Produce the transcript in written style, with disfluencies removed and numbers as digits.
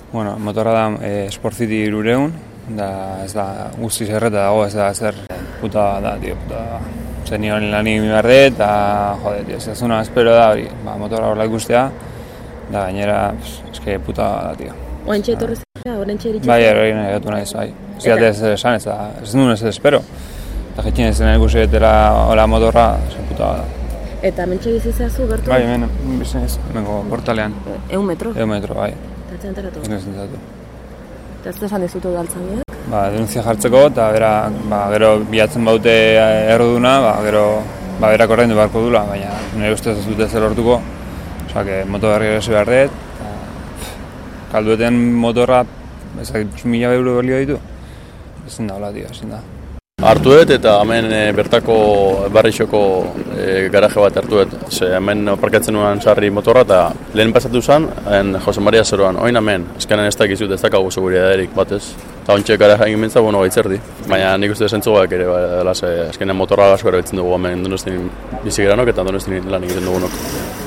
Bueno, motorra da Sport City 300, da ez da guztiz erreta dago, ez da zer puta da, tio, puta da. Zer ni hori lanik mibarde, eta jode, tio, ez una espero da hori, motorra horrela ikustea, da gainera, eske puta da, tio. Oantxe etorri zera, orentxe eritxe? Bai, hori negatu nahiz, bai. Ziate ez esan, ez duen ez espero. Eta jetxin ez dena ikusi etela hola motorra, zer puta da. Eta mentxe bizizazu bertu? Bai, hemen bizinez, hemengo portalean. 100 metro? 100 metro, bai. Eta ez enteratu? Ez enteratu. Eta ez esan dizutu udaltzainak? Denuntzia jartzeko, eta gero bilatzen baute erroduna, gero berak ordaindu beharko dula, baina nire ustez ez dute zer lortuko. Osea, moto berri ere behar dut, kaldueten motorra, ez dakit, 1.000 euro balio ditu. Ezin da, hola, tio, ezin da. Hartu dut eta hemen bertako barrixoko garaje bat hartu dut. Hemen aparkatzen nuen sarri motorra eta lehen pasatu zen, Jose Maria Zeroan, oin hemen, ezkenen ez dakizut ez dakagu seguridaderik batez. Eta ontsa garaje egin bintza, bueno, gaitzerdi. Baina nik uste zentzuak ere, ezkenen motorra asko ere bitzen dugu hemen Donostin bizigeranok eta Donostin lan egiten dugunok.